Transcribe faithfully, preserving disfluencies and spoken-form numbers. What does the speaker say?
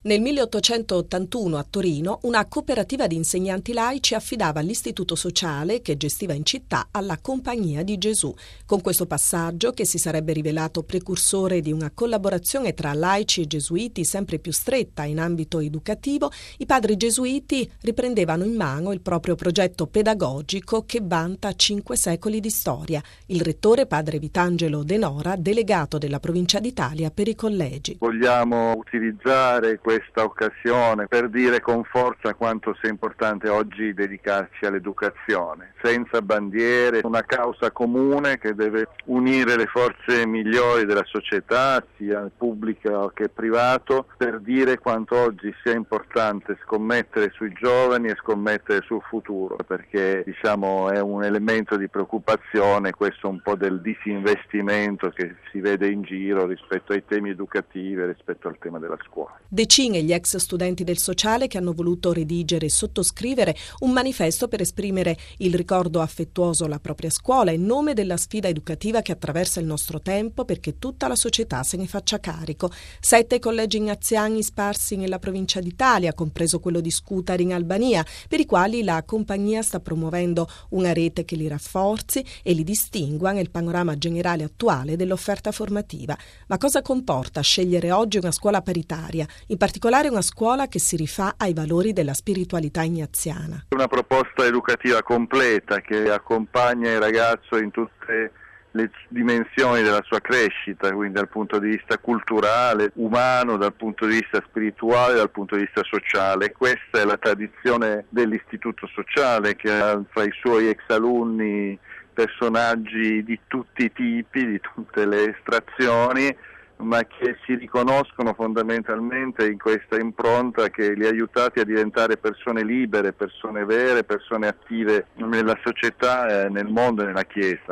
Nel milleottocentottantuno a Torino una cooperativa di insegnanti laici affidava l'istituto sociale che gestiva in città alla Compagnia di Gesù. Con questo passaggio, che si sarebbe rivelato precursore di una collaborazione tra laici e gesuiti sempre più stretta in ambito educativo, i padri gesuiti riprendevano in mano il proprio progetto pedagogico che vanta cinque secoli di storia. Il rettore, padre Vitangelo De Nora, delegato della Provincia d'Italia per i collegi. Vogliamo utilizzare questa occasione per dire con forza quanto sia importante oggi dedicarci all'educazione, senza bandiere, una causa comune che deve unire le forze migliori della società, sia pubblica che privato, per dire quanto oggi sia importante scommettere sui giovani e scommettere sul futuro, perché diciamo è un elemento di preoccupazione questo un po' del disinvestimento che si vede in giro rispetto ai temi educativi e rispetto al tema della scuola. Decine gli ex studenti del sociale che hanno voluto redigere e sottoscrivere un manifesto per esprimere il ricordo affettuoso alla propria scuola in nome della sfida educativa che attraversa il nostro tempo, perché tutta la società se ne faccia carico. Sette collegi ignaziani sparsi nella provincia d'Italia, compreso quello di Scutari in Albania, per i quali la compagnia sta promuovendo una rete che li rafforzi e li distingua nel panorama generale attuale dell'offerta formativa. Ma cosa comporta scegliere oggi una scuola paritaria, in particolare una scuola che si rifà ai valori della spiritualità ignaziana? Una proposta educativa completa che accompagna il ragazzo in tutte le dimensioni della sua crescita, quindi dal punto di vista culturale, umano, dal punto di vista spirituale, dal punto di vista sociale. Questa è la tradizione dell'istituto sociale, che ha fra i suoi ex alunni personaggi di tutti i tipi, di tutte le estrazioni, ma che si riconoscono fondamentalmente in questa impronta che li ha aiutati a diventare persone libere, persone vere, persone attive nella società, nel mondo e nella Chiesa.